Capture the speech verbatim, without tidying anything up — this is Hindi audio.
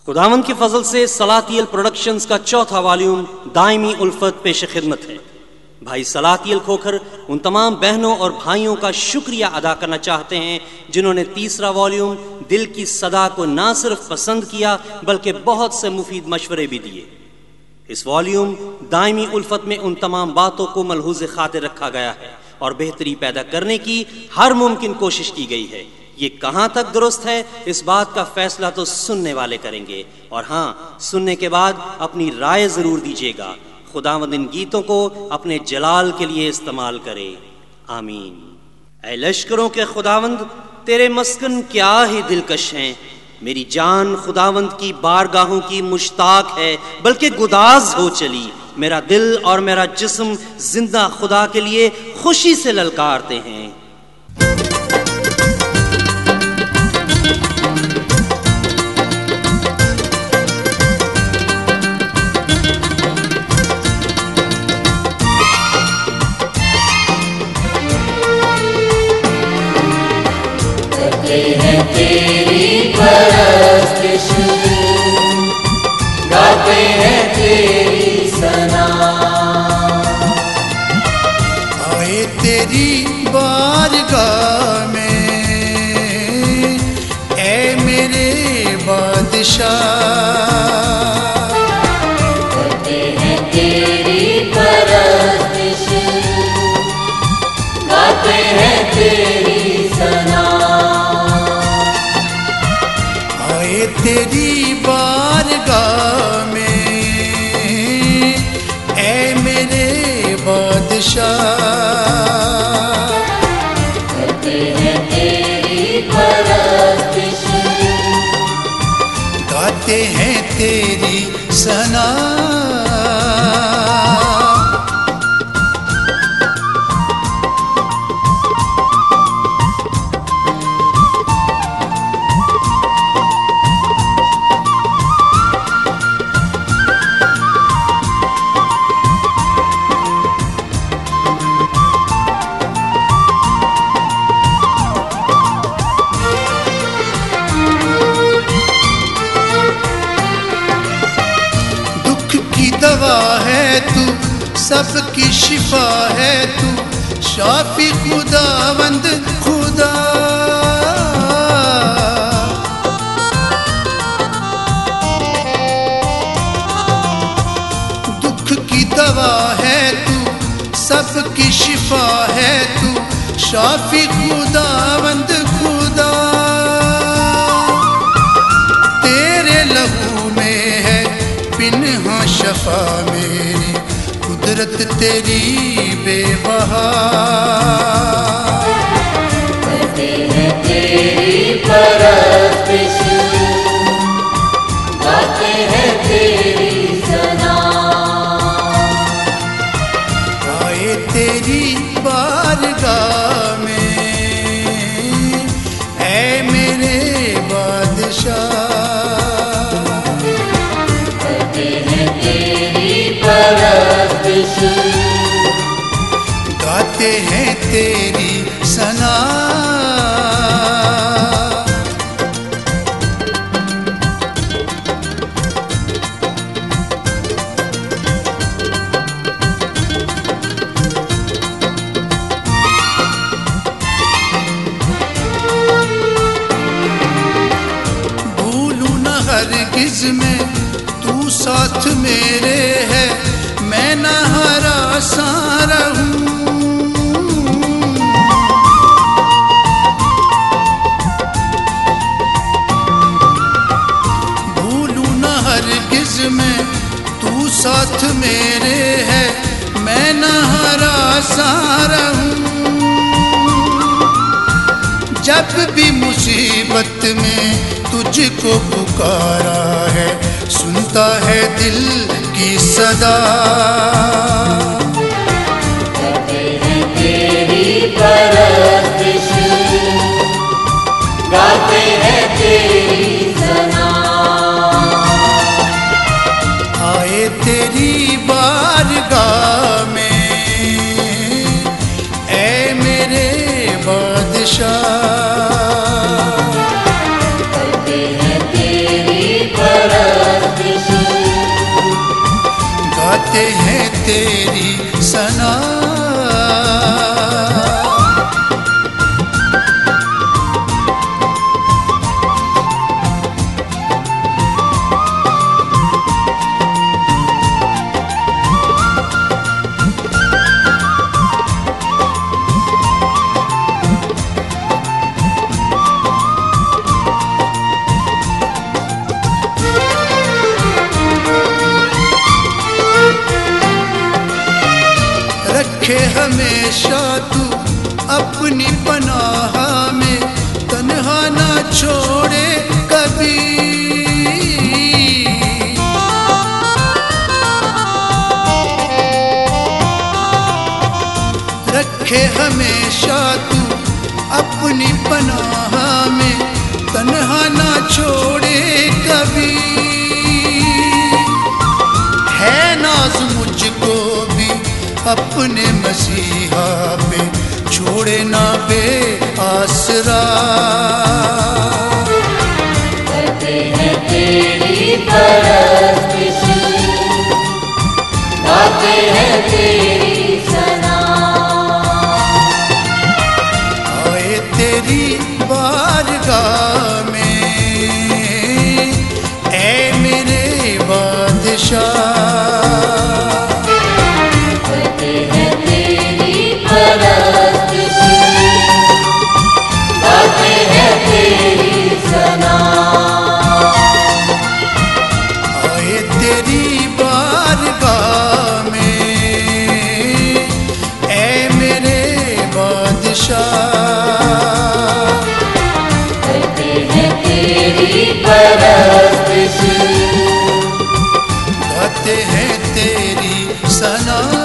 खुदावंद के फजल से सलातियल प्रोडक्शंस का चौथा वॉल्यूम दायमी उल्फत पेश खिदमत है। भाई सलातियल खोखर उन तमाम बहनों और भाइयों का शुक्रिया अदा करना चाहते हैं जिन्होंने तीसरा वॉल्यूम दिल की सदा को ना सिर्फ पसंद किया बल्कि बहुत से मुफीद मशवरे भी दिए। इस वॉल्यूम दायमी उल्फत में उन तमाम बातों को मलहूज़ खातिर रखा गया है और बेहतरी पैदा करने की हर मुमकिन कोशिश की गई है। ये कहाँ तक दुरुस्त है इस बात का फैसला तो सुनने वाले करेंगे, और हाँ, सुनने के बाद अपनी राय जरूर दीजिएगा। खुदावंद इन गीतों को अपने जलाल के लिए इस्तेमाल करे। आमीन। ऐ लश्करों के खुदावंद, तेरे मस्कन क्या ही दिलकश हैं। मेरी जान खुदावंद की बारगाहों की मुश्ताक है, बल्कि गुदाज हो चली। मेरा दिल और मेरा जिस्म जिंदा खुदा के लिए खुशी से ललकारते हैं। हैं तेरी परस्तिश, गाते हैं तेरी सना। आए तेरी बारगाह में ऐ मेरे बादशाह, करते हैं तेरी परस्तिश, गाते हैं तेरी सना। तेरी बारगाह में ऐ मेरे बादशाह, करते हैं तेरी परस्तिश, गाते हैं तेरी सना। दवा है तू, सबकी शिफा है तू, शाफी खुदावंद खुदा। दुख की दवा है तू, सबकी शिफा है तू, शाफी खुदावंद खुदा। तेरे लहू में है पिन्हा शफा मेरी, कुदरत तेरी बेबहा। करते हैं तेरी परस्तिश, गाते हैं तेरी सना। आए तेरी बारगाह में ऐ मेरे बादशाह, परस्तिश, गाते हैं तेरी सना। भूलूं न हरगिज़ में तू साथ मेरे है, मैं न हरासा रहूं। भूलूं न हरगिज़ में तू साथ मेरे है, मैं न हरासा रहूं। जब भी मुसीबत में तुझको पुकारा है, सुनता है दिल की सदा। करते हैं तेरी परस्तिश, गाते हैं तेरी सना। आए तेरी बारगाह में ऐ मेरे बादशाह, करते हैं तेरी परस्तिश, हमेशा तू अपनी पनाह में, तन्हा ना छोड़े कभी। रखे हमेशा तू अपनी पनाह में, तन्हा ना छोड़े कभी। है नाज मुझको भी अपने मसीहा पे, छोड़े ना बे आसरा। करते हैं तेरी परस्तिश, गाते हैं तेरी सना। आए तेरी बारगाह में, ऐ मेरे बादशाह। करते हैं तेरी परस्तिश, गाते हैं तेरी सना। आए तेरी बारगाह में, ऐ मेरे बादशाह। करते हैं तेरी परस्तिश, गाते हैं तेरी सना।